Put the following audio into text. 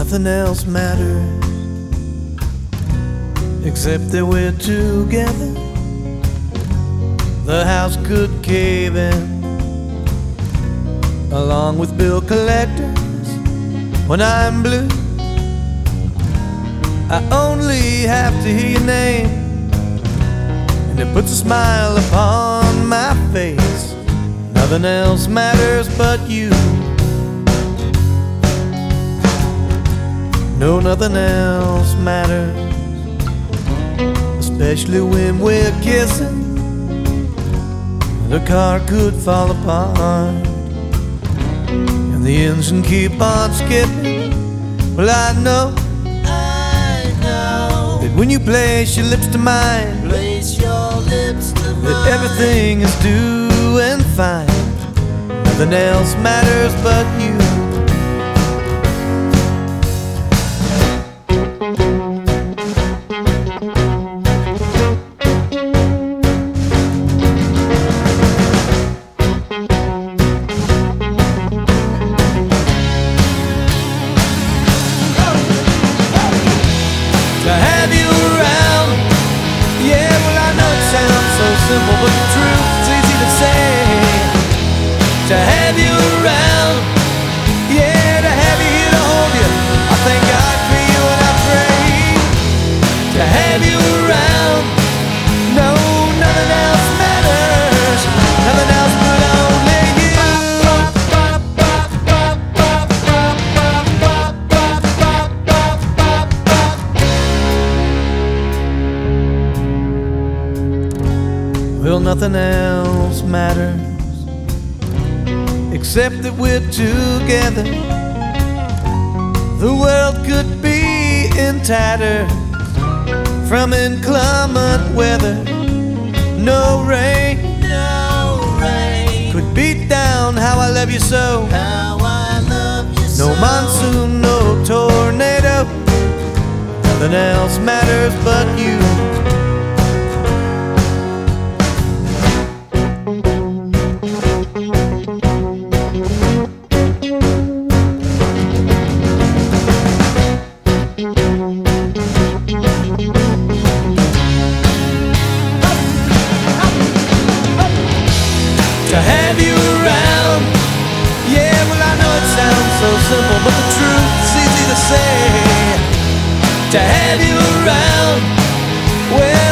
Nothing else matters except that we're together. The house could cave in, along with bill collectors. When I'm blue, I only have to hear your name, and it puts a smile upon my face. Nothing else matters but you. No, nothing else matters, especially when we're kissing. The car could fall apart and the engine keep on skipping. Well, I know that when you place your lips to mine, that everything is doing fine. Nothing else matters but you. To have you around, yeah, well I know it sounds so simple, but the truth's easy to say. To have you around, yeah, to have you here to hold you, I thank God for you and I pray. To have you around, no, nothing else matters, nothing else but only you. Well, nothing else matters except that we're together. The world could be in tatters from inclement weather. No rain could beat down how I love you so. No monsoon, no tornado, nothing else matters but you. To have you around, yeah, well I know it sounds so simple, but the truth's easy to say. To have you around, well